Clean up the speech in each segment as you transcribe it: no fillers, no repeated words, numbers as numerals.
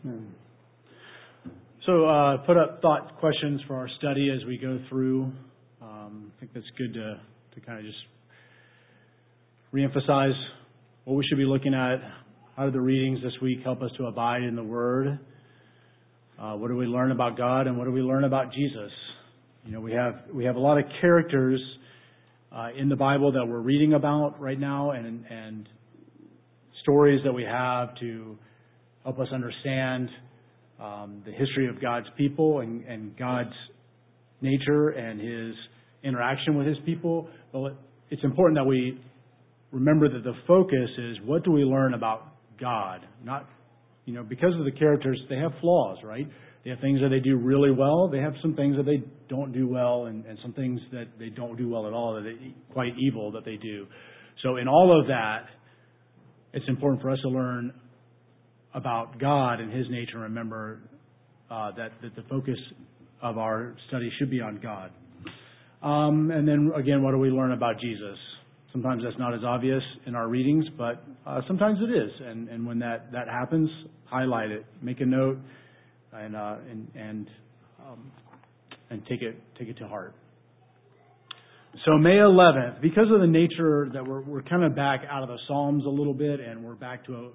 Hmm. So put up thought questions for our study as we go through. I think that's good to kind of just reemphasize what we should be looking at. How do the readings this week help us to abide in the Word? What do we learn about God, and what do we learn about Jesus? You know, we have a lot of characters in the Bible that we're reading about right now, and stories that we have to help us understand the history of God's people and God's nature and His interaction with His people. But it's important that we remember that the focus is, what do we learn about God? Not, because of the characters, they have flaws, right? They have things that they do really well. They have some things that they don't do well, and some things that they don't do well at all, that they quite evil that they do. So in all of that, it's important for us to learn about God and His nature, and remember that the focus of our study should be on God. And then again, what do we learn about Jesus? Sometimes that's not as obvious in our readings, but sometimes it is. And when that happens, highlight it, make a note, and take it to heart. So May 11th, because of the nature that we're kind of back out of the Psalms a little bit, and we're back to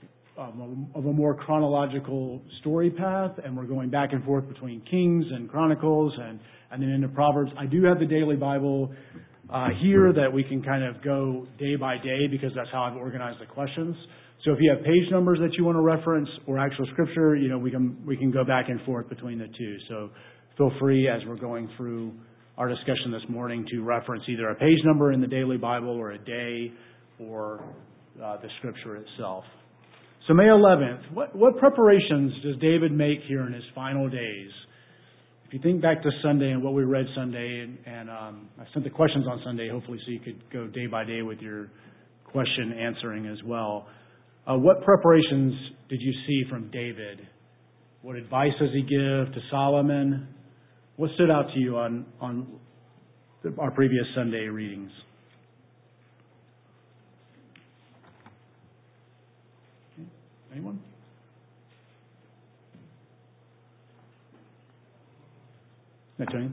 a more chronological story path, and we're going back and forth between Kings and Chronicles and then into Proverbs. I do have the Daily Bible here that we can kind of go day by day, because that's how I've organized the questions. So if you have page numbers that you want to reference or actual scripture, we can go back and forth between the two. So feel free, as we're going through our discussion this morning, to reference either a page number in the Daily Bible or a day or the scripture itself. So May 11th, what preparations does David make here in his final days? If you think back to Sunday and what we read Sunday, and I sent the questions on Sunday, hopefully, so you could go day by day with your question answering as well. What preparations did you see from David? What advice does he give to Solomon? What stood out to you on our previous Sunday readings? Anyone? Tony?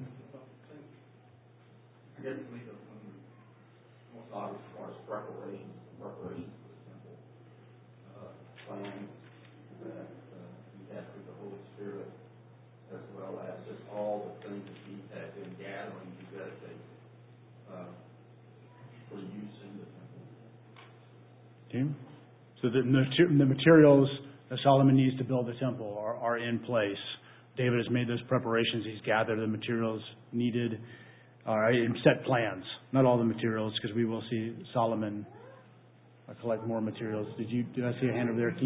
I guess to me, the most obvious part is preparations for the temple. Plans that he had through the Holy Spirit, as well as just all the things that he had been gathering to dedicate for use in the temple. Okay. So the materials that Solomon needs to build the temple are in place. David has made those preparations. He's gathered the materials needed, and set plans. Not all the materials, because we will see Solomon collect more materials. Did I see a hand over there, Keith?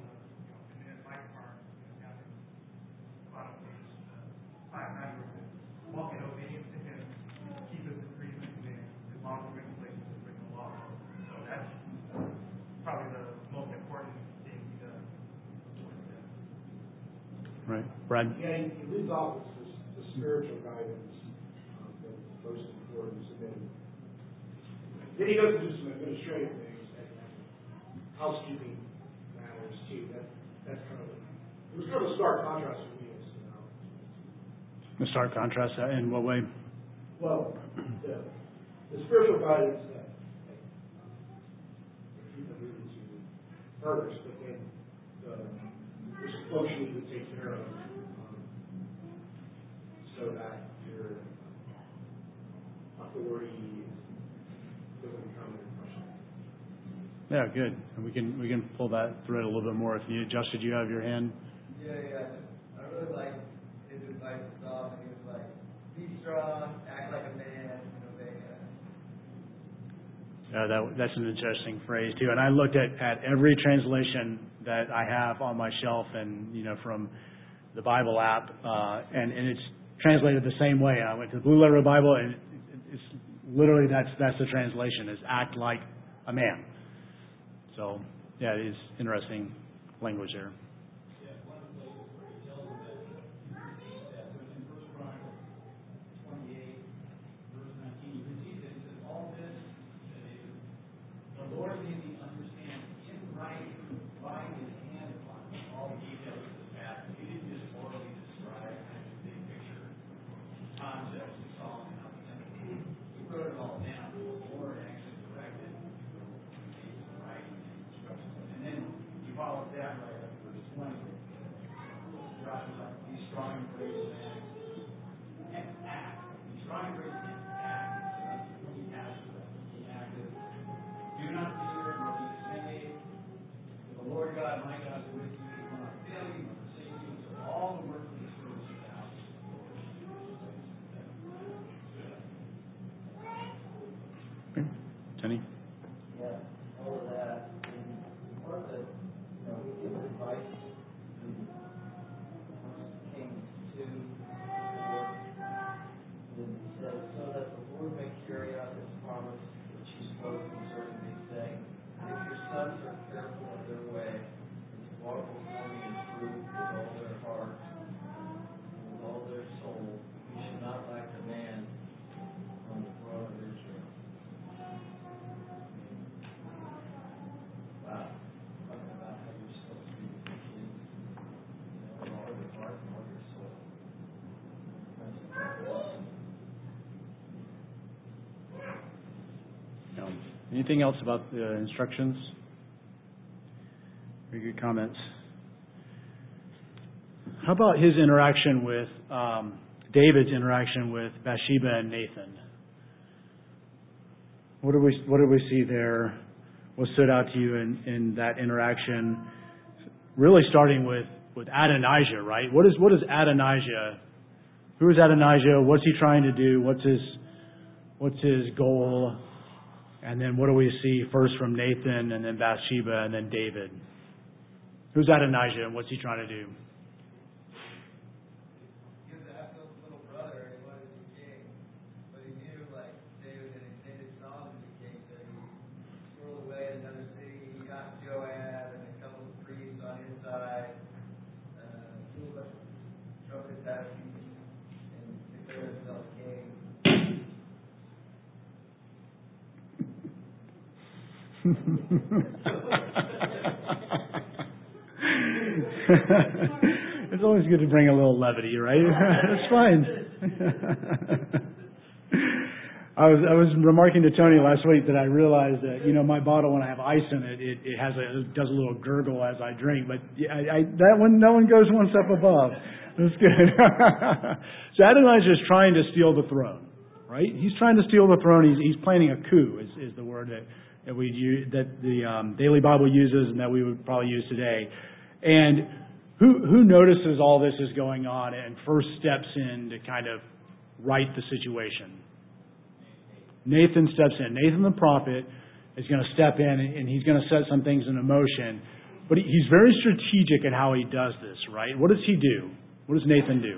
Right. Brad? Yeah, he leads off with the spiritual guidance that's most important. And then he goes into some administrative things and housekeeping matters too. That's it was kind of a stark contrast for me. A stark contrast in what way? Well, the spiritual guidance that Keith alluded to first, but then there's a function you would take care of so that your authority doesn't become an impression. Yeah, good. And we can pull that thread a little bit more if you. Josh, did you have your hand? Yeah. I really like his advice to Solomon. He was like, be strong, act like a man, obey God. That's an interesting phrase too. And I looked at every translation that I have on my shelf, and from the Bible app, and it's translated the same way. I went to the Blue Letter Bible, and it's literally that's the translation, is act like a man. So yeah, it is interesting language there. Penny? Yeah, all of that. And part of it, we give advice in 1 Kings 2, 4. And it says, so that the Lord may carry out his promise which he spoke concerning me, saying, if your sons are careful of their way, and to walk before me in truth with all their heart, and with all their soul, you should not lack a man on the throne of Israel. Wow. Talking about how you're supposed to be the king, with all your heart and all your soul. That's awesome. Anything else about the instructions? Very good comments. How about his interaction with David's interaction with Bathsheba and Nathan? What did we see there? What stood out to you in that interaction? Really starting with Adonijah, right? What is Adonijah? Who is Adonijah? What's he trying to do? What's his goal? And then what do we see first from Nathan, and then Bathsheba, and then David? Who's Adonijah, and what's he trying to do? He was Absalom's little brother, and he wanted to be king. But he knew, David had intended Solomon to be king, so he squirreled away in another city. He got Joab and a couple of priests on his side, blew a bunch of trumpets out of peace, and declared himself king. It's always good to bring a little levity, right? That's fine. I was remarking to Tony last week that I realized that my bottle, when I have ice in it, it does a little gurgle as I drink, but that one goes one step above. That's good. So Adonijah is trying to steal the throne, right? He's trying to steal the throne. He's planning a coup, is the word that we use, that the Daily Bible uses, and that we would probably use today. And who notices all this is going on and first steps in to kind of right the situation? Nathan steps in. Nathan the prophet is going to step in, and he's going to set some things in motion. But he's very strategic in how he does this, right? What does he do? What does Nathan do?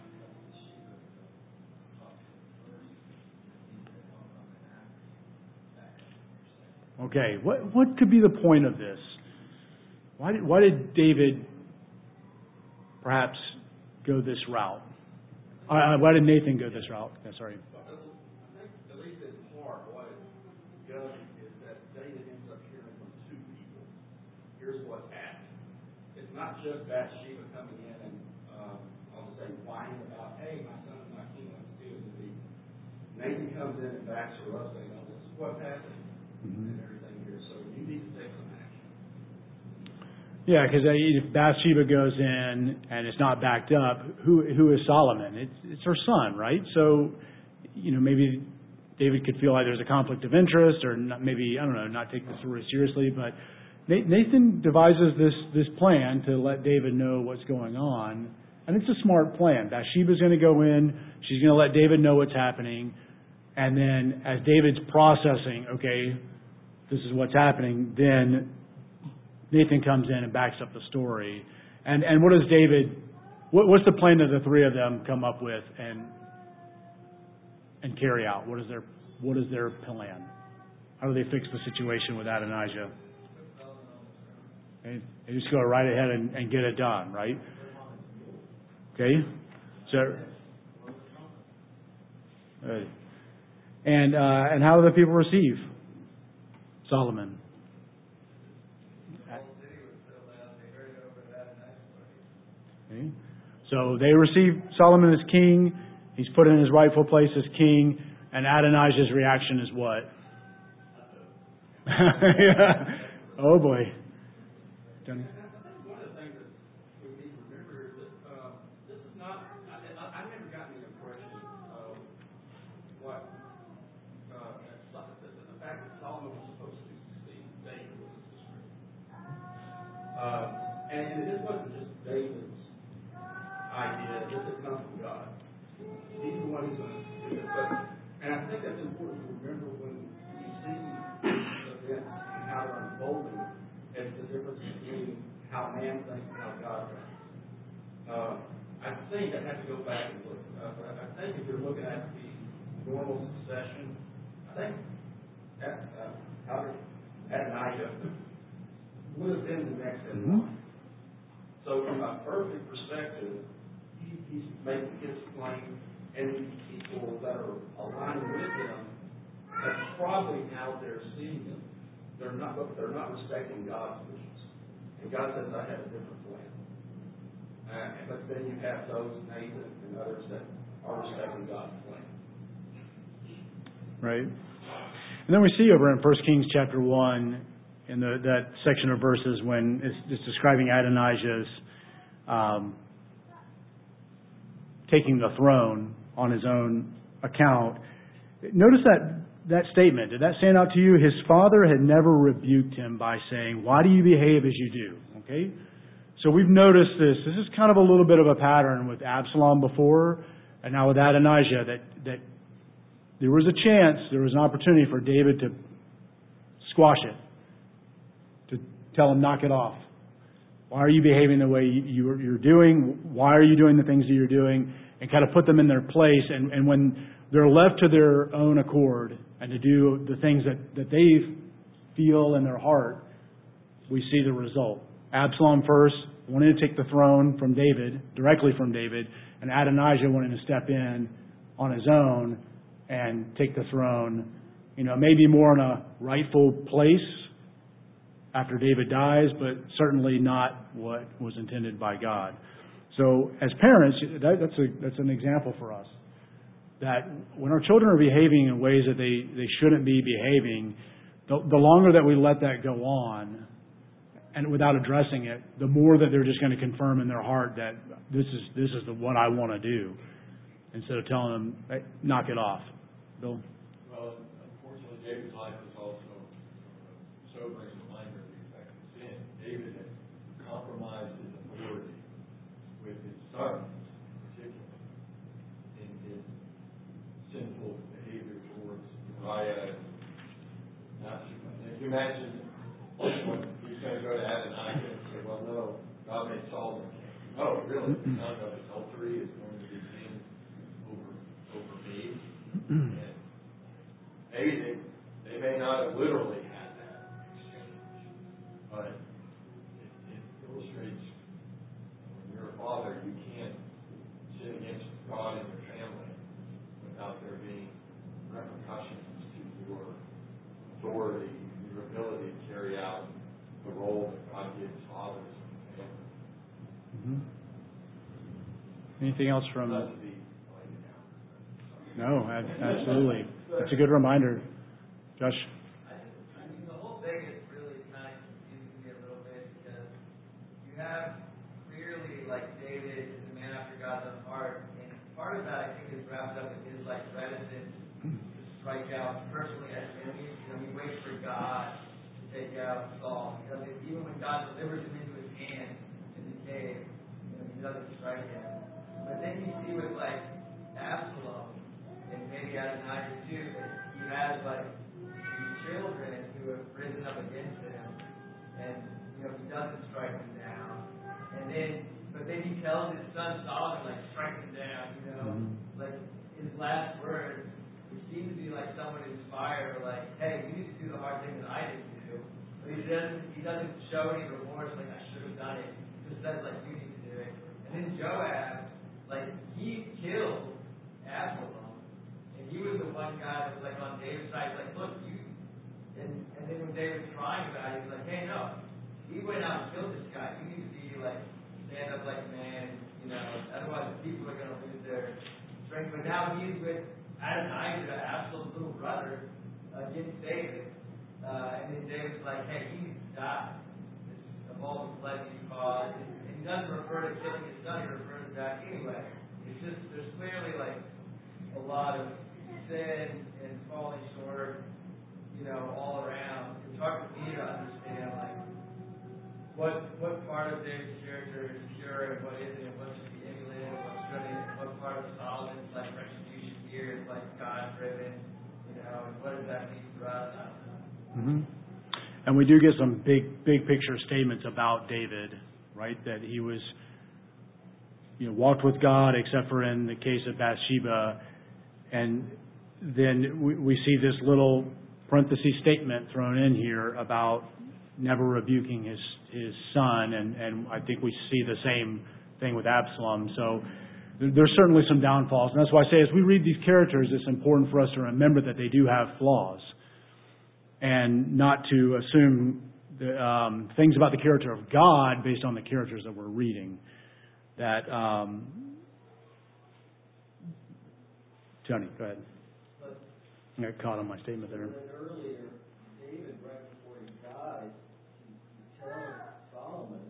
Okay, what could be the point of this? Why did David perhaps go this route? Why did Nathan go this route? Sorry. I think, at least in part, what it does is that David ends up hearing from two people. Here's what's happening. It's not just Bathsheba coming in and, I'll just say, whining about, hey, my son is not king, let's do it to thee. Nathan comes in and backs her up, saying, oh, this is what's happening. And everything here. So you need to take some action. Yeah, because if Bathsheba goes in and it's not backed up, who is Solomon? It's her son, right? So, maybe David could feel like there's a conflict of interest, or not, maybe, I don't know, not take this really seriously. But Nathan devises this plan to let David know what's going on, and it's a smart plan. Bathsheba's going to go in. She's going to let David know what's happening. And then as David's processing, okay, this is what's happening, then Nathan comes in and backs up the story. And what does David, what's the plan that the three of them come up with and carry out? What is their plan? How do they fix the situation with Adonijah? Okay. They just go right ahead and get it done, right? Okay. So, and how do the people receive Solomon? Okay. So they receive Solomon as king. He's put in his rightful place as king. And Adonijah's reaction is what? Yeah. Oh boy. Done. One of the things that we need to remember is that this is not, I've never gotten the impression of what, the fact that Solomon was supposed to succeed David was a description. And this wasn't just David's idea, this had come from God. He's the one who's going to do it. And I think that's important to remember when we see think I'd have to go back and look, but I think if you're looking at the normal succession, I think Adonijah would have been the next in line. So from a earthly perspective, he's making his claim, and the people that are aligned with him are probably out there seeing him. They're not respecting God's wishes. And God says, I have a different plan. But then you have those, Nathan and others, that are respecting God's plan. Right. And then we see over in 1 Kings chapter 1, in that section of verses when it's describing Adonijah's taking the throne on his own account. Notice that statement. Did that stand out to you? His father had never rebuked him by saying, why do you behave as you do? Okay? So we've noticed this. This is kind of a little bit of a pattern with Absalom before, and now with Adonijah, that there was a chance, there was an opportunity for David to squash it, to tell him, knock it off. Why are you behaving the way you're doing? Why are you doing the things that you're doing? And kind of put them in their place. And when they're left to their own accord and to do the things that they feel in their heart, we see the result. Absalom first wanted to take the throne from David, directly from David, and Adonijah wanted to step in on his own and take the throne, maybe more in a rightful place after David dies, but certainly not what was intended by God. So as parents, that's an example for us. That when our children are behaving in ways that they shouldn't be behaving, the longer that we let that go on, and without addressing it, the more that they're just going to confirm in their heart that this is the what I want to do, instead of telling them, hey, knock it off. Bill? Well, unfortunately, David's life is also a sobering reminder of the effect of sin. David had compromised his authority with his sons, particularly, in his sinful behavior towards Uriah and Bathsheba. And if you imagine he's going to go to Adonijah and say, well, no, God made Solomon king. Oh, really? The son of adultery is going to be king over me? And maybe they may not have literally had that exchange, but it illustrates when you're a father, you can't sin against God and your family without there being repercussions to your authority, your ability to carry out the role that God gives fathers and family. Anything else from... No, absolutely. That's a good reminder. Josh? The whole thing is really kind of confusing me a little bit because you have clearly, David is a man after God's own heart, and part of that, I think, is wrapped up in his, reticence to strike out personally as enemies. He waits for God to take out Saul. Even when God delivers him into his hand in the cave, he doesn't strike him. But then you see with, Absalom, and maybe Adonijah too, that he has these children who have risen up against him, and he doesn't strike them down. But then he tells his son Solomon, strike them down. His last words, which seems to be someone inspired, hey, you need to do the hard thing that I didn't do. But he doesn't show any remorse, I should have done it. He just says you need to do it. And then Joab, he killed Absalom. He was the one guy that was on David's side. Look, you. And then when David's crying about it, he's hey, no, he went out and killed this guy. You need to be stand up like a man, otherwise the people are going to lose their strength. But now he's with Adonijah, Absalom's little brother, against David. And then David's hey, he needs to die. Of all the blood he caused. And he doesn't refer to killing his son, he refers to that anyway. It's just, there's clearly a lot of sin and falling short, all around. It's hard for me to understand, what part of David's character is pure and what isn't, and what should be emulated, and what shouldn't, and what part of Solomon's retribution here is God-driven, and what does that mean for us? Mm-hmm. And we do get some big picture statements about David, right? That he was walked with God, except for in the case of Bathsheba. And then we see this little parenthesis statement thrown in here about never rebuking his son, and I think we see the same thing with Absalom. So there's certainly some downfalls, and that's why I say as we read these characters, it's important for us to remember that they do have flaws, and not to assume things about the character of God based on the characters that we're reading. That Tony, go ahead. I got caught on my statement there. Earlier, David, right before he died, he tells Solomon,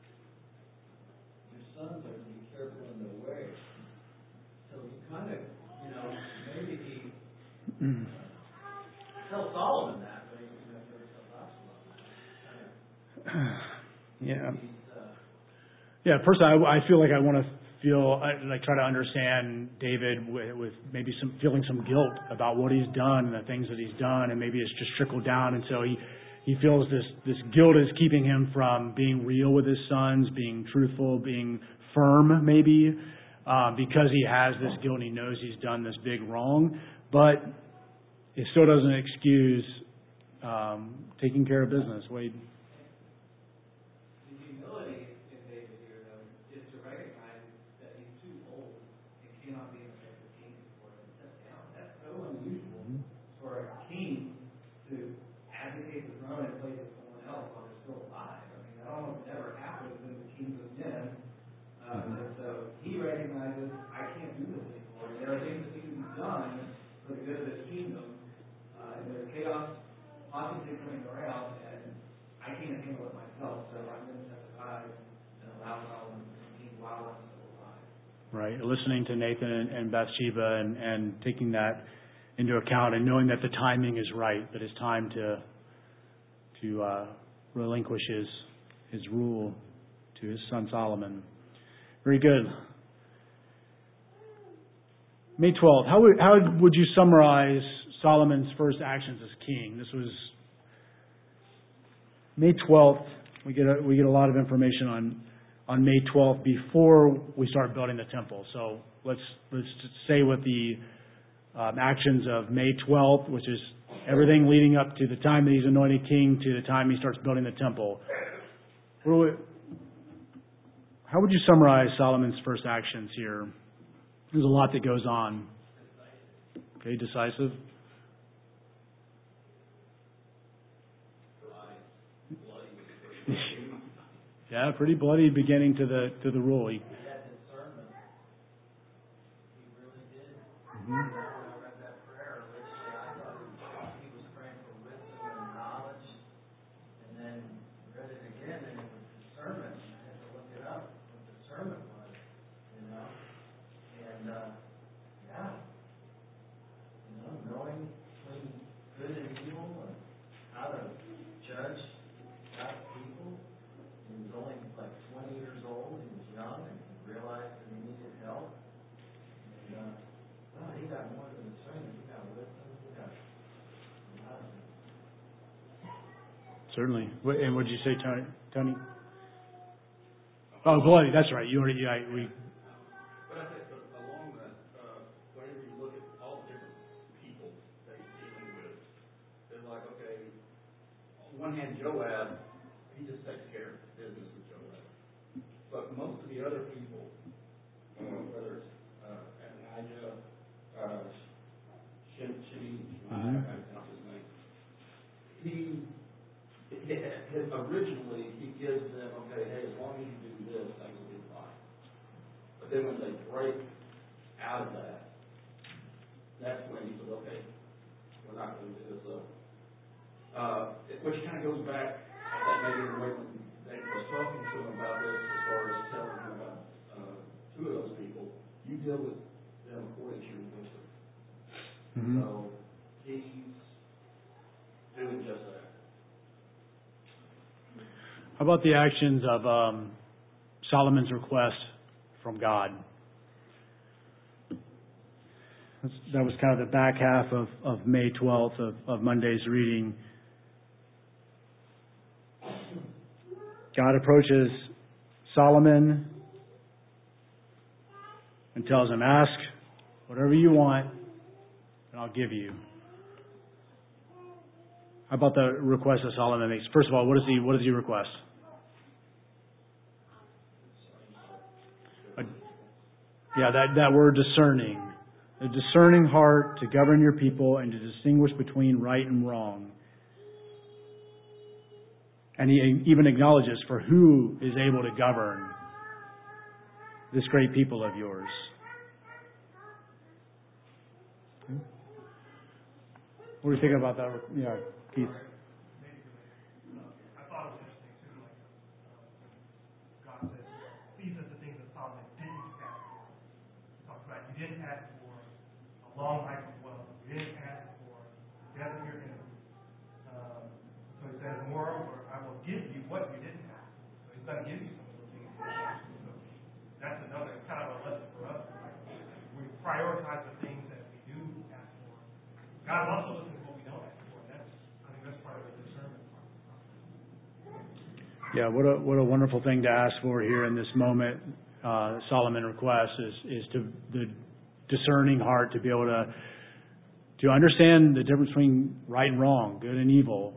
your sons are to be careful in their way. So he kind of, maybe he tells Solomon that, but he never tells Absalom. Yeah. Yeah, personally, I feel like I want to try to understand David with maybe feeling some guilt about what he's done and the things that he's done, and maybe it's just trickled down, and so he feels this guilt is keeping him from being real with his sons, being truthful, being firm, maybe, because he has this guilt and he knows he's done this big wrong, but it still doesn't excuse taking care of business. Wade. Right, listening to Nathan and Bathsheba and taking that into account and knowing that the timing is right, that it's time to relinquish his rule to his son Solomon. Very good. May 12th. How would you summarize Solomon's first actions as king? This was May 12th. We get a lot of information on May 12th before we start building the temple. So let's say what the actions of May 12th, which is everything leading up to the time that he's anointed king to the time he starts building the temple. How would you summarize Solomon's first actions here? There's a lot that goes on. Okay, decisive. Yeah, pretty bloody beginning to the rule. He had discernment. He really did. Mm-hmm. When I read that prayer, originally I thought he was praying for wisdom and knowledge, and then read it again, and it was discernment. I had to look it up what discernment was, and knowing between good and evil, and how to judge God's people. He was only like 20 years old. He was young and he realized that he needed help. And he got more than discernment. He got wisdom. He got knowledge. Certainly. And what did you say, Tony? Oh, bloody. That's right. You already. But I think along that, whenever you look at all the different people that he's dealing with, they're like, okay, on one hand, Joab, he just takes care of business with Joab. But most of the other people, whether it's Adonijah, Shimei, I can't pronounce his name, originally he gives them, okay, hey, as long as you do this, things will be fine. But then when they break out of that, that's when he said, okay, we're not going to do this. Which kind of goes back, I think maybe the way when they was talking to him about this, as far as telling him about two of those people, you deal with them according to your wisdom. Mm-hmm. So he's doing just that. How about the actions of Solomon's request from God? That was kind of the back half of May 12th of Monday's reading. God approaches Solomon and tells him, ask whatever you want, and I'll give you. How about the request that Solomon makes? First of all, what does he request? That word discerning. A discerning heart to govern your people and to distinguish between right and wrong. And he even acknowledges for who is able to govern this great people of yours. What do you think about that? Yeah, Keith. I thought it was interesting too, like God says, these are the things that Solomon didn't ask for. He talks about you didn't ask for a long life of wealth. You didn't ask for the death of your enemies. So he says, moreover, I will give you what you didn't ask for. So he's going to give you some of those things you didn't ask for. So that's another kind of a lesson for us. Like, we prioritize the things that we do ask for. God also listens to what we don't ask for. And I think that's part of the discernment part. Yeah, what a wonderful thing to ask for here in this moment. Solomon requests is to the discerning heart to be able to understand the difference between right and wrong, good and evil,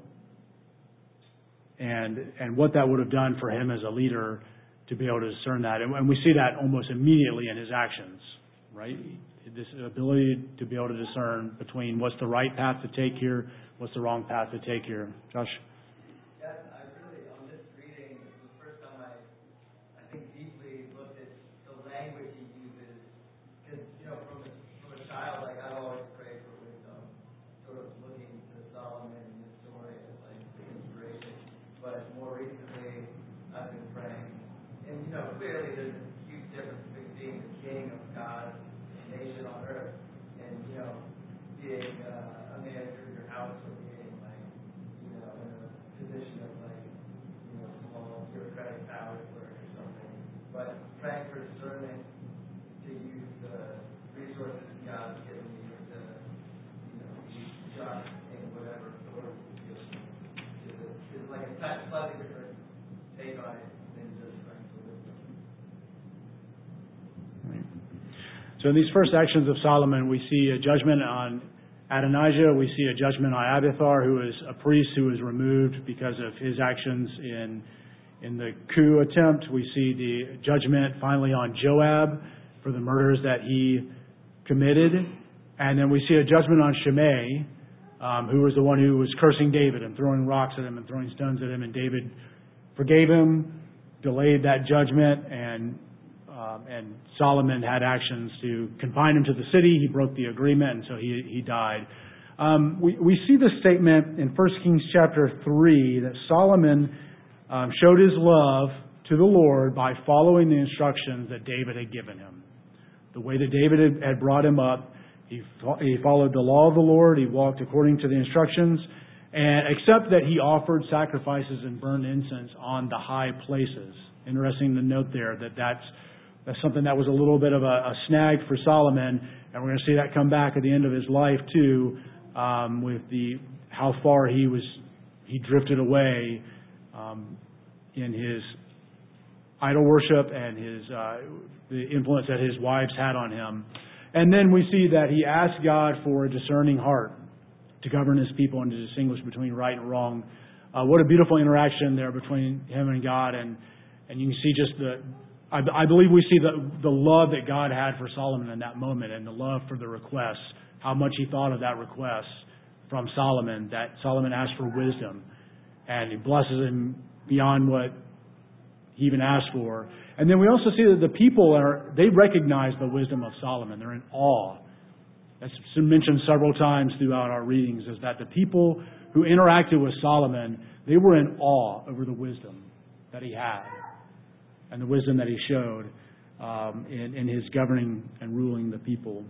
and what that would have done for him as a leader to be able to discern that. And we see that almost immediately in his actions, right? This ability to be able to discern between what's the right path to take here, what's the wrong path to take here. Josh? Yeah, I really, on this reading, it was the first time I think deeply looked at the language he uses. Because, from a child, like, I've always prayed for wisdom, sort of looking to Solomon and his story as, like, the inspiration. But more recently, I've been praying. And, clearly there's a huge difference between being the king of God's nation on earth and, being a manager of your house or being, like, in a position of, like, small bureaucratic power clerk or something. But praying for discernment to use the resources God's given you to, be just in whatever authority you feel is like a slightly different take on it than just praying for wisdom. So in these first actions of Solomon, we see a judgment on Adonijah. We see a judgment on Abiathar, who is a priest who was removed because of his actions in the coup attempt. We see the judgment finally on Joab for the murders that he committed. And then we see a judgment on Shimei, who was the one who was cursing David and throwing rocks at him and throwing stones at him. And David forgave him, delayed that judgment, and Solomon had actions to confine him to the city. He broke the agreement, and so he died. We see the statement in 1 Kings chapter 3 that Solomon showed his love to the Lord by following the instructions that David had given him. The way that David had brought him up, he followed the law of the Lord. He walked according to the instructions, and except that he offered sacrifices and burned incense on the high places. Interesting to note there that's something that was a little bit of a snag for Solomon, and we're going to see that come back at the end of his life too, with how far he drifted away in his idol worship and the influence that his wives had on him. And then we see that he asked God for a discerning heart to govern his people and to distinguish between right and wrong. What a beautiful interaction there between him and God, and you can see just I believe we see the love that God had for Solomon in that moment, and the love for the request, how much he thought of that request from Solomon, that Solomon asked for wisdom, and he blesses him beyond what he even asked for. And then we also see that the people they recognize the wisdom of Solomon. They're in awe. That's mentioned several times throughout our readings, is that the people who interacted with Solomon, they were in awe over the wisdom that he had and the wisdom that he showed in his governing and ruling the people.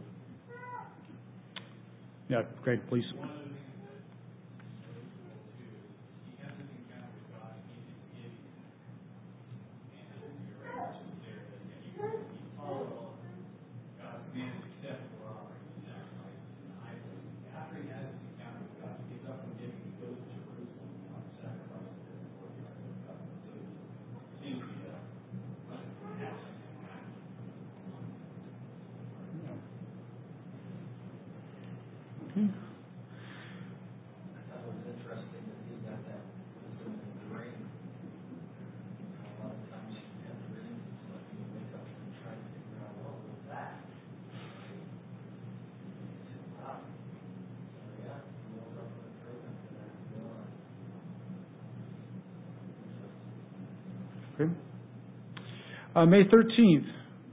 Yeah, Craig, please. One of the things that is notable too is he has this encounter with God, and he's forgiving him. And you're right, it's clear that he followed all of God's commands except for offering the sacrifices and idols. After he has this encounter with God, he gives up on giving, he goes to Jerusalem and offers sacrifices in the courtyard of God. So it seems to be thought it was interesting that he got that wisdom in the brain. A lot of times you have dreams and stuff, and you wake up and try to figure out what was that. Wow. So yeah, he woke up with a dream after that. May 13th.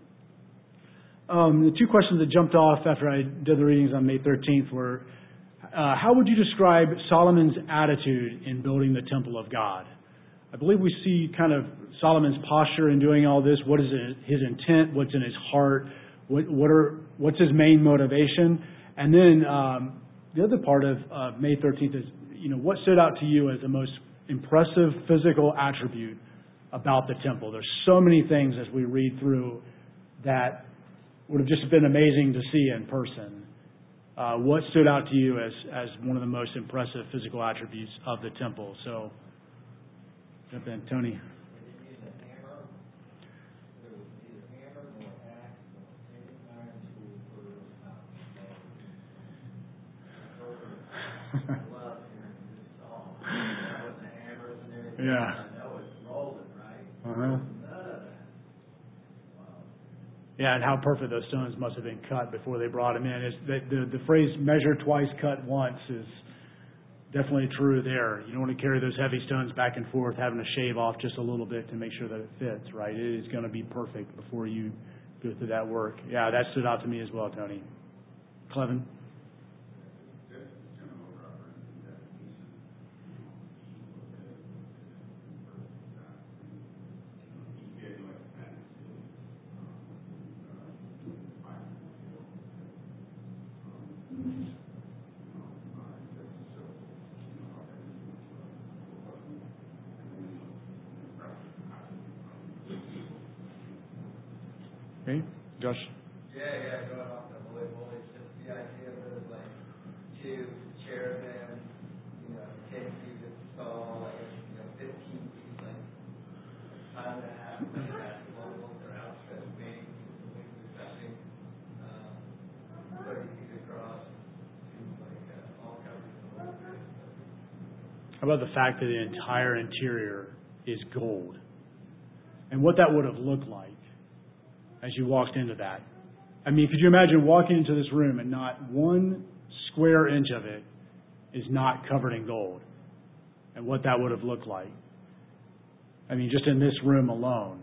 The two questions that jumped off after I did the readings on May 13th were, how would you describe Solomon's attitude in building the temple of God? I believe we see kind of Solomon's posture in doing all this. What is his intent? What's in his heart? What's his main motivation? And then the other part of May 13th is, what stood out to you as the most impressive physical attribute about the temple? There's so many things as we read through that would have just been amazing to see in person. What stood out to you as one of the most impressive physical attributes of the temple? So, jump in, Tony. They didn't use a hammer. There was neither hammer nor axe nor any iron tool for I love hearing this song. With the hammers and everything. Yeah. I know it's rolling, right? Uh-huh. None of that. Wow. Yeah, and how perfect those stones must have been cut before they brought him in. The phrase "measure twice, cut once" is definitely true there. You don't want to carry those heavy stones back and forth, having to shave off just a little bit to make sure that it fits, right? It is going to be perfect before you go through that work. Yeah, that stood out to me as well, Tony. Clevin? Okay, Josh? Yeah, going off the Holy Holy, just the idea of those like two cherubim, came through the stall, 15 feet, like time and a half, like basketball goals, their outstretched wings, the wings are touching, 30 feet across, seems like all covered in gold. How about the fact that the entire interior is gold? And what that would have looked like as you walked into that. I mean, could you imagine walking into this room and not one square inch of it is not covered in gold? And what that would have looked like. I mean, just in this room alone.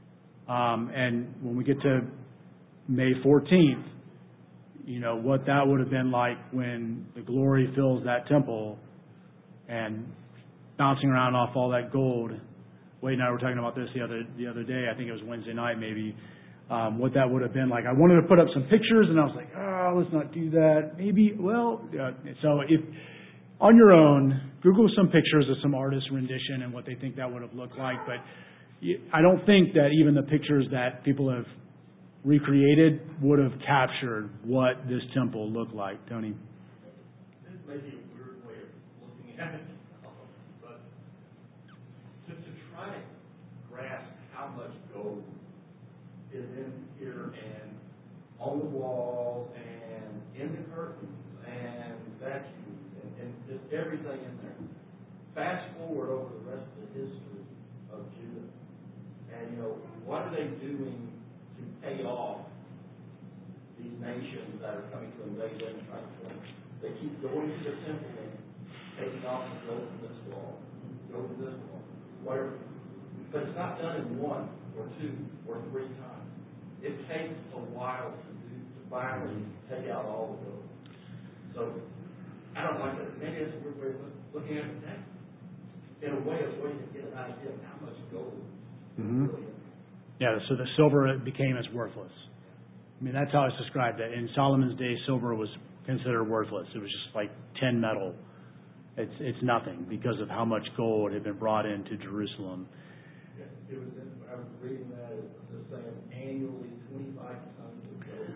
And when we get to May 14th, what that would have been like when the glory fills that temple and bouncing around off all that gold. Wade and I were talking about this the other day. I think it was Wednesday night maybe. What that would have been like. I wanted to put up some pictures, and I was like, let's not do that. Maybe, so if on your own, Google some pictures of some artist rendition and what they think that would have looked like. But I don't think that even the pictures that people have recreated would have captured what this temple looked like. Tony? This may be a weird way of looking at it, but just to try to grasp how much gold is in here and on the walls and in the curtains and vacuums and just everything in there. Fast forward over the rest of the history of Judah. And, what are they doing to pay off these nations that are coming to invade them and trying to kill them? They keep going to the temple and taking off and go to this wall, go to this wall, whatever. But it's not done in one or two or three times. It takes a while to finally take out all of those. So, I don't like that. Maybe that's a weird way of looking at it now. In a way, it's a way to get an idea of how much gold really is. Yeah, so the silver became as worthless. I mean, that's how it's described. That in Solomon's day, silver was considered worthless. It was just like tin metal. It's nothing because of how much gold had been brought into Jerusalem. Yeah, I was reading that, it was just saying annually 25 tons of gold.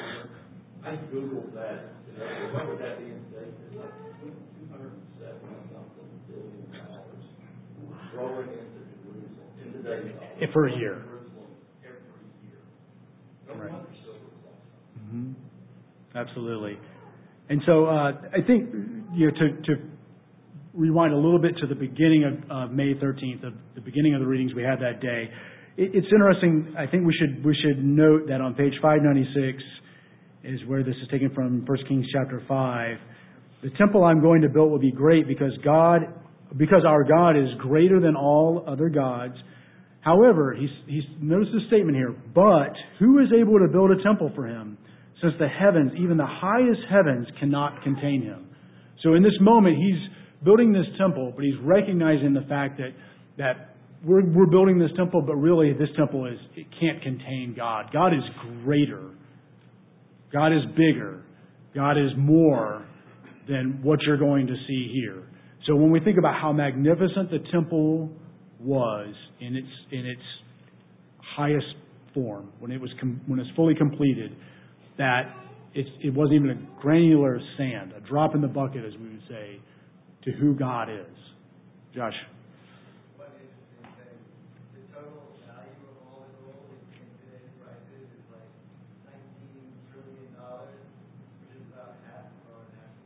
I Googled that today. What would that be in today? It's like $270-something billion rolling into Jerusalem in today's dollars. For a year. Jerusalem every year. No Right. wonder silver costs. Mm-hmm. Absolutely. And so I think, to rewind a little bit to the beginning of May 13th, the beginning of the readings we had that day, it's interesting. I think we should note that on page 596 is where this is taken from 1 Kings chapter 5. The temple I'm going to build will be great because our God is greater than all other gods. However, he's notice the statement here, but who is able to build a temple for him, since the heavens, even the highest heavens, cannot contain him? So in this moment, he's building this temple, but he's recognizing the fact that we're building this temple, but really this temple it can't contain God. God is greater. God is bigger. God is more than what you're going to see here. So when we think about how magnificent the temple was in its highest form, when it's fully completed, that it wasn't even a granular sand, a drop in the bucket, as we would say, to who God is. Josh. One interesting thing, the total value of all the gold in today's prices is like $19 trillion, which is about half of our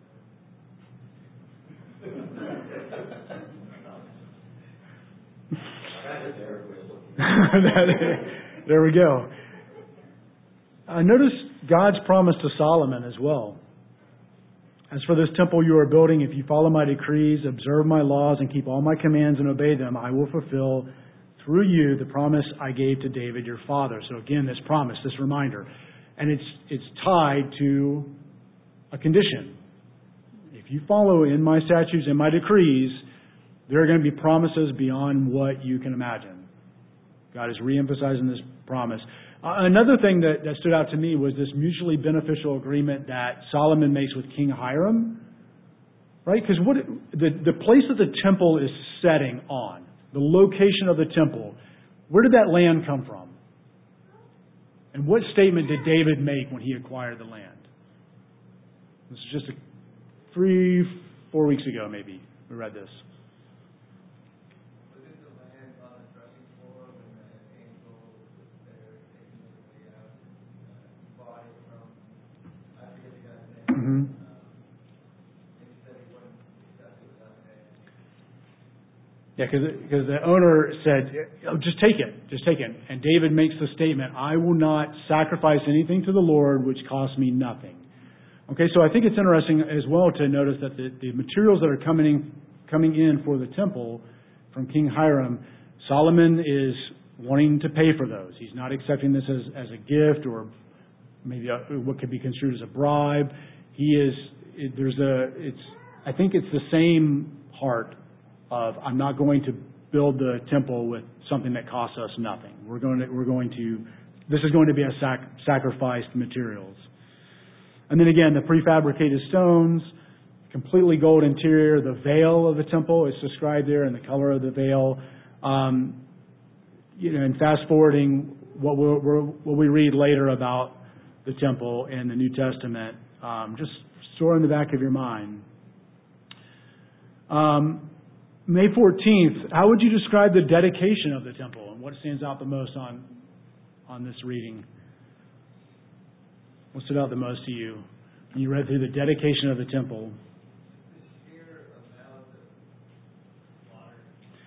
national. There we go. Notice God's promise to Solomon as well. As for this temple you are building, if you follow my decrees, observe my laws, and keep all my commands and obey them, I will fulfill through you the promise I gave to David your father. So again, this promise, this reminder. And it's tied to a condition. If you follow in my statutes and my decrees, there are going to be promises beyond what you can imagine. God is reemphasizing this promise. Another thing that stood out to me was this mutually beneficial agreement that Solomon makes with King Hiram. Right? Because the place that the temple is setting on, the location of the temple, where did that land come from? And what statement did David make when he acquired the land? This is just 3-4 weeks ago, maybe, we read this. Was it the land on the threshing floor when the angel was there taking it away out? He bought it from, I forget the guy's name. Mm-hmm. And he said he wouldn't accept it without paying. Yeah, because the owner said, oh, just take it. And David makes the statement, I will not sacrifice anything to the Lord which costs me nothing. Okay, so I think it's interesting as well to notice that the materials that are coming in for the temple from King Hiram, Solomon is wanting to pay for those. He's not accepting this as a gift or maybe what could be construed as a bribe. I think it's the same heart of, I'm not going to build the temple with something that costs us nothing. This is going to be a sacrificed materials. And then again, the prefabricated stones, completely gold interior, the veil of the temple is described there and the color of the veil. And fast forwarding what we read later about the temple in the New Testament, just store in the back of your mind. May 14th, how would you describe the dedication of the temple and what stands out the most on this reading? What stood out the most to you when you read through the dedication of the temple? The sheer amount of water.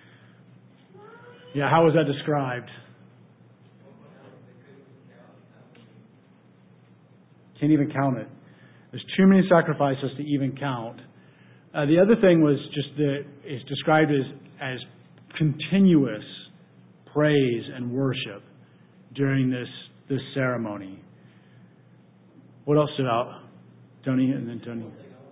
Yeah, how was that described? Can't even count it. There's too many sacrifices to even count. The other thing was just that it's described as continuous praise and worship during this ceremony. What else stood out? Tony, and then Tony.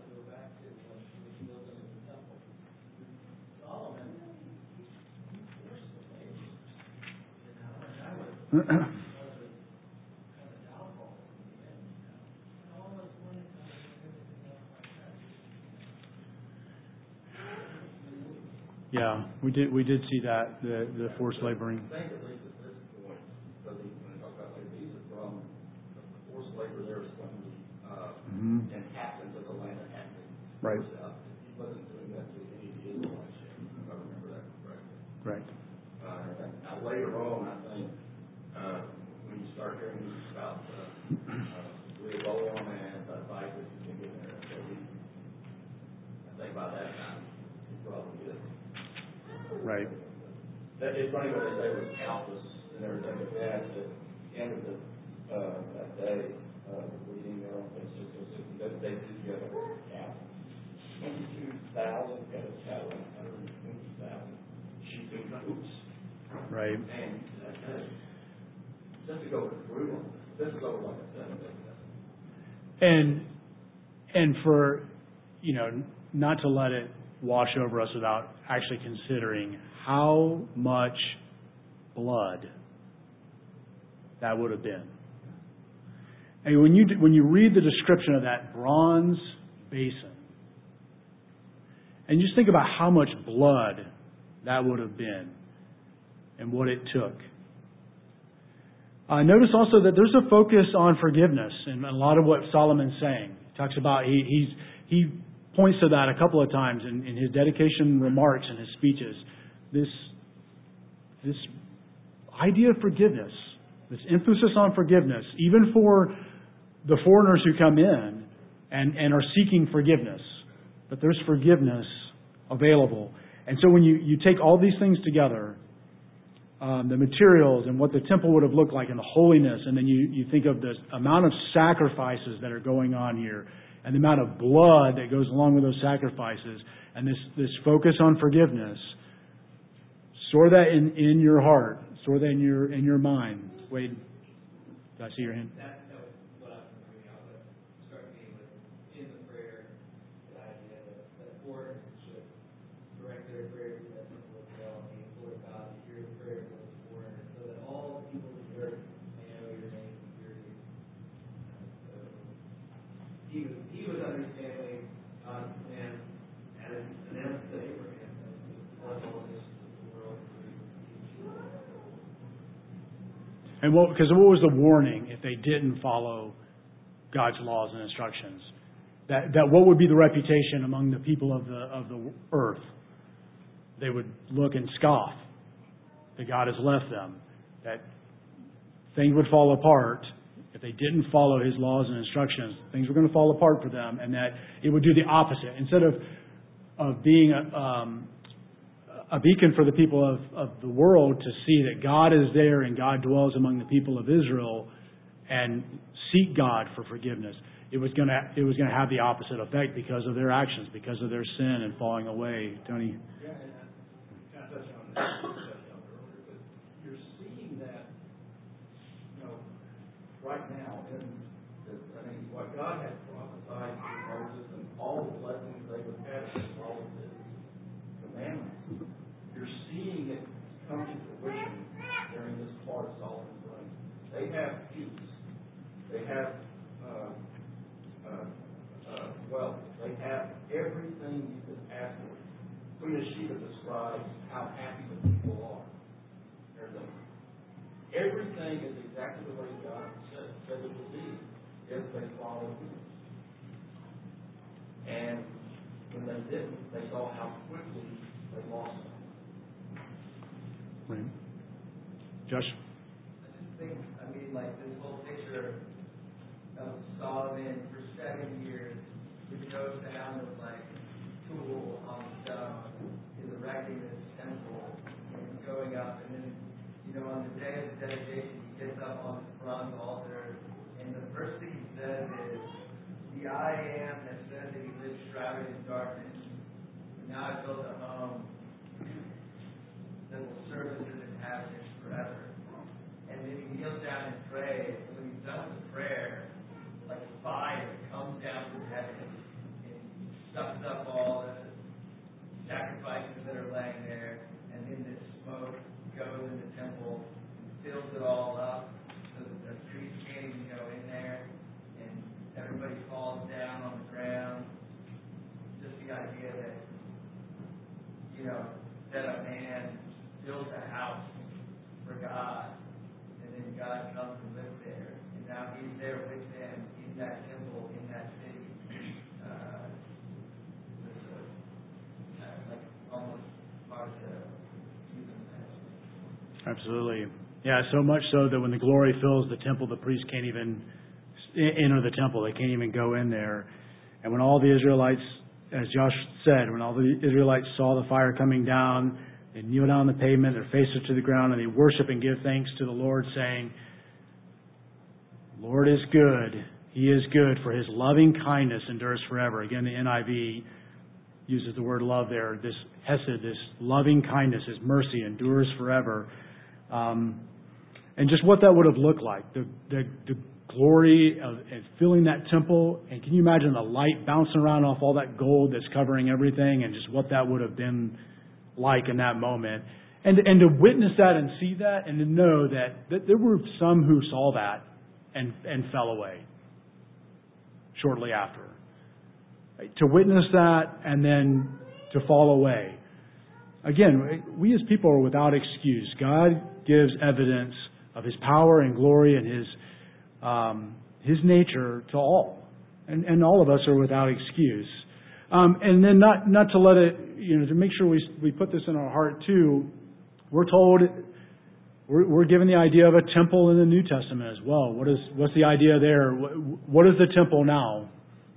Yeah, we did see that, the forced laboring. I think at least at this point, when we talk about these are from the forced labor there is from the inhabitants of the land that had been forced out. He wasn't doing that to any of the Israelites yet, if I remember that correctly. Right. Now later on, I think, when you start hearing about Rehoboam and Vitus, you can get there. that it's funny what they were countless and everything, but they at the end of that day, reading there on page 606, that they did get a count. 22,000 head of cattle and 120,000 sheep and goats. Right. And just to go through them, this is over like a 7 day. And for, not to let it wash over us without actually considering how much blood that would have been. And when you read the description of that bronze basin, and just think about how much blood that would have been and what it took. Notice also that there's a focus on forgiveness in a lot of what Solomon's saying. He talks about, he points to that a couple of times in his dedication remarks and his speeches. This idea of forgiveness, this emphasis on forgiveness, even for the foreigners who come in and are seeking forgiveness, that there's forgiveness available. And so when you take all these things together, the materials and what the temple would have looked like and the holiness, and then you think of the amount of sacrifices that are going on here and the amount of blood that goes along with those sacrifices and this focus on forgiveness, store that in your heart, store that in your mind. Wade, did I see your hand? That was what I was bringing out, but struck me with in the prayer, the idea that foreigners should direct their prayers to that temple as well, and implore God to hear the prayers of the foreigners, so that all people of the earth may know your name and fear you. So he was understanding God's plan as announced to Abraham, as the bless all nations of the world through you. And because what was the warning if they didn't follow God's laws and instructions? That what would be the reputation among the people of the earth? They would look and scoff that God has left them. That things would fall apart if they didn't follow His laws and instructions. Things were going to fall apart for them, and that it would do the opposite. Instead of being a beacon for the people of the world to see that God is there and God dwells among the people of Israel and seek God for forgiveness, it was going to have the opposite effect because of their actions, because of their sin and falling away. Tony? Yeah, and I kind of touched on this earlier, but you're seeing that, right now, what God had prophesied to Moses and all the blessings they would have and all of His commandments, you're seeing it come to fruition during this part of Solomon's reign. They have peace. They have wealth. They have everything you could ask for. Queen Sheba describes how happy the people are. Everything is exactly the way God said it would be if they followed Him. And when they didn't, they saw how quickly they lost it. Right. Josh? I just think, this whole picture of Solomon for 7 years, which goes down with tool on the stone, is erecting this temple and going up, and then, on the day of the dedication, he gets up on this bronze altar, and the first thing he says is, the I am that said that he lived shrouded in darkness, but now I built a home that will serve as his inhabitants forever. And then he kneels down and prays. And when he's done with the prayer, fire comes down from heaven and sucks up all the sacrifices that are laying there. And then this smoke goes in the temple and fills it all up so that the priests can't even go in there. And everybody falls down on the ground. Just the idea that, that a man built a house for God, and then God comes and lives there, and now He's there with them in that temple, in that city. Almost hard to even imagine. Absolutely. Yeah, so much so that when the glory fills the temple, the priests can't even enter the temple. They can't even go in there. And when all the Israelites, as Josh said, when all the Israelites saw the fire coming down, They kneel down on the pavement, their faces to the ground, and they worship and give thanks to the Lord, saying, Lord is good. He is good, for His loving kindness endures forever. Again, the NIV uses the word love there. This hesed, this loving kindness, His mercy endures forever. And just what that would have looked like. The glory of and filling that temple. And can you imagine the light bouncing around off all that gold that's covering everything, and just what that would have been like in that moment. And to witness that and see that, and to know that there were some who saw that and fell away shortly after. To witness that and then to fall away. Again, we as people are without excuse. God gives evidence of His power and glory and His nature to all. And all of us are without excuse. And then not to let it, to make sure we put this in our heart too, we're told, we're given the idea of a temple in the New Testament as well. What's the idea there? What is the temple now?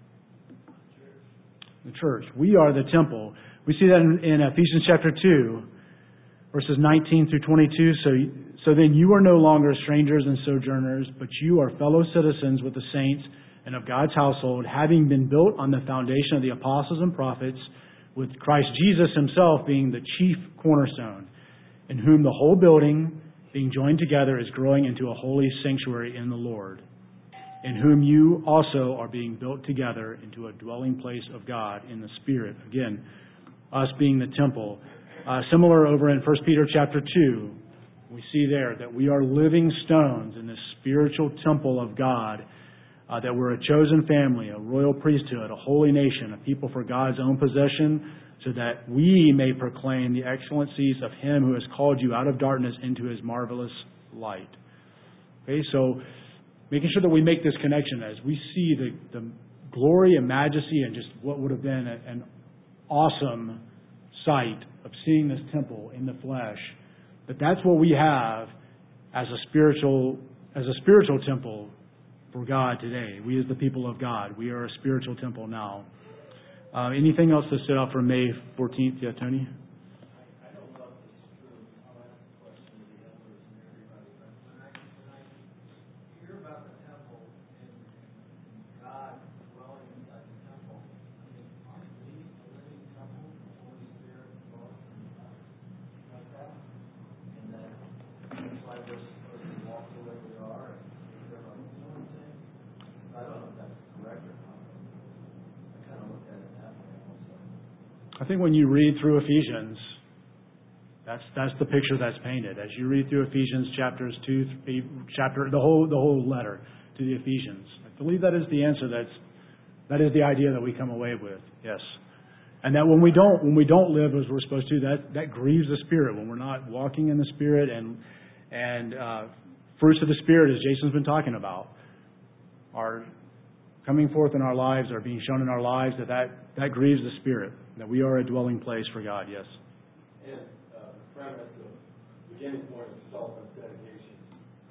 The church. We are the temple. We see that in Ephesians chapter 2, verses 19 through 22. So then you are no longer strangers and sojourners, but you are fellow citizens with the saints and of God's household, having been built on the foundation of the apostles and prophets, with Christ Jesus Himself being the chief cornerstone, in whom the whole building, being joined together, is growing into a holy sanctuary in the Lord, in whom you also are being built together into a dwelling place of God in the Spirit. Again, us being the temple. Similar over in 1 Peter chapter 2, we see there that we are living stones in this spiritual temple of God, that we're a chosen family, a royal priesthood, a holy nation, a people for God's own possession, so that we may proclaim the excellencies of Him who has called you out of darkness into His marvelous light. Okay, so making sure that we make this connection as we see the glory and majesty and just what would have been an awesome sight of seeing this temple in the flesh, that's what we have as a spiritual temple for God today. We as the people of God, we are a spiritual temple now. Anything else that stood out from May 14th? Yeah, Tony? I don't know if this is true. I'll ask the question to the elders and everybody. But when I hear about the temple and God dwelling inside the temple, aren't we a living temple, the Holy Spirit dwelling like that? And that's why we're supposed to walk the way we are and take care of our own things. I don't know if that's correct or not. I kind of look at it that way also. I think when you read through Ephesians, that's the picture that's painted. As you read through Ephesians the whole letter to the Ephesians, I believe that is the answer. That is the idea that we come away with. Yes, and that when we don't live as we're supposed to, that grieves the Spirit. When we're not walking in the Spirit and fruits of the Spirit, as Jason's been talking about, are coming forth in our lives, are being shown in our lives, that grieves the Spirit. That we are a dwelling place for God. Yes. And the premise of beginning point of Solomon's dedication,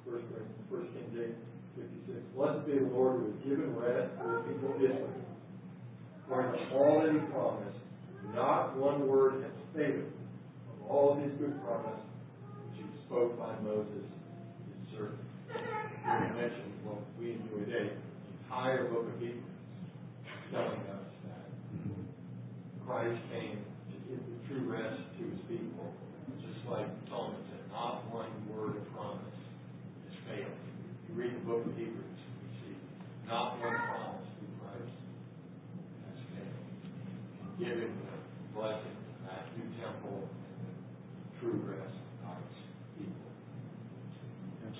1 King James 56. Blessed be the Lord who has given rest to the people of Israel. For in all that He promised, not one word has failed of all of His good promise, which He spoke by Moses, His servant. We mentioned what we enjoy today, the entire book of Hebrews, telling us that Christ came to give the true rest to His people. Just like Solomon said, not one word of promise has failed. You read the book of Hebrews, you see not one promise through Christ has failed. Giving the blessing of that new temple and the true rest of God's people. Yes.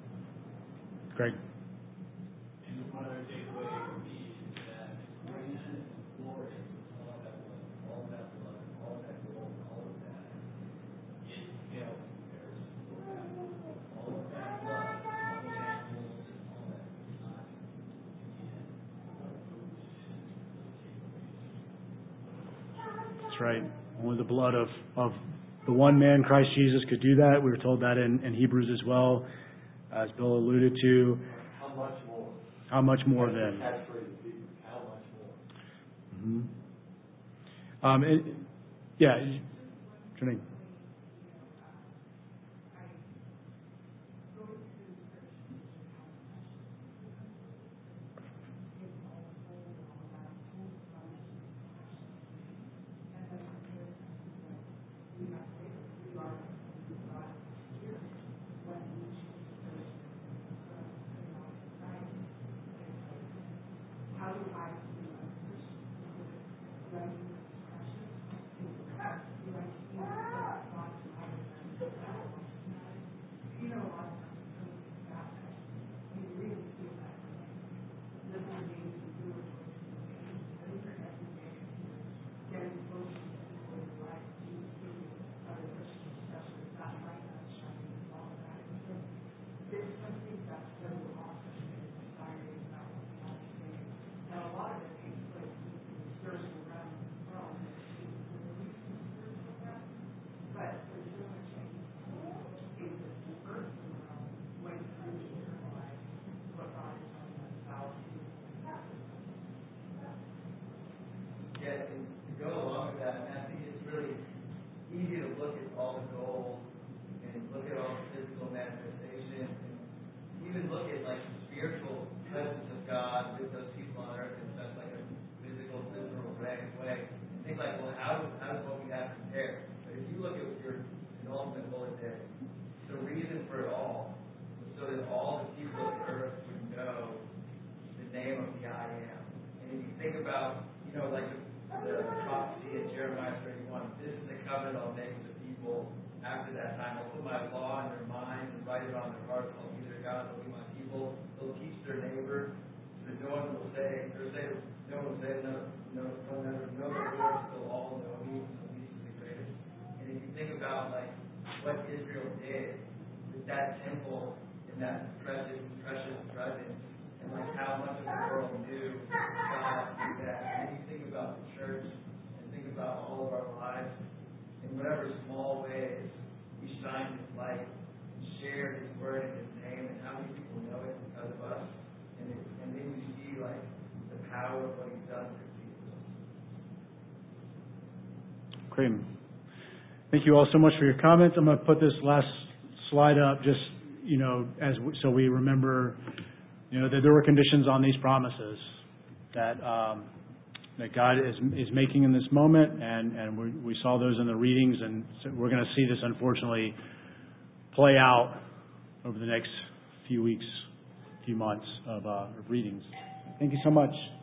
Greg. And one other takeaway for me is that grace and glory, all that blood, all that gold, all of that is pale in comparison to that. All of that blood, all the animals, and all that is not That's right. Only the blood of the one man, Christ Jesus, could do that. We were told that in Hebrews as well, as Bill alluded to. How much more? How much more then? How much more? Mm-hmm. Yeah. Trinity. about, like the prophecy in Jeremiah 31, this is the covenant I'll make with the people after that time. I'll put my law in their minds and write it on their hearts. I'll be their God, they'll be my people. They'll teach their neighbor. So no one will say, no one will say, no, the Lord, they'll all know me, from the least to the greatest. And if you think about, like, what Israel did with that temple in that precious presence, and like how much of the world knew God through that. And you think about the church, and think about all of our lives, in whatever small ways we shine His light, and share His word and His name, and how many people know it because of us. And then we see like the power of what He's done for people. Great. Thank you all so much for your comments. I'm going to put this last slide up just, so we remember, that there were conditions on these promises that God is making in this moment, and we saw those in the readings, and so we're going to see this, unfortunately, play out over the next few weeks, few months of readings. Thank you so much.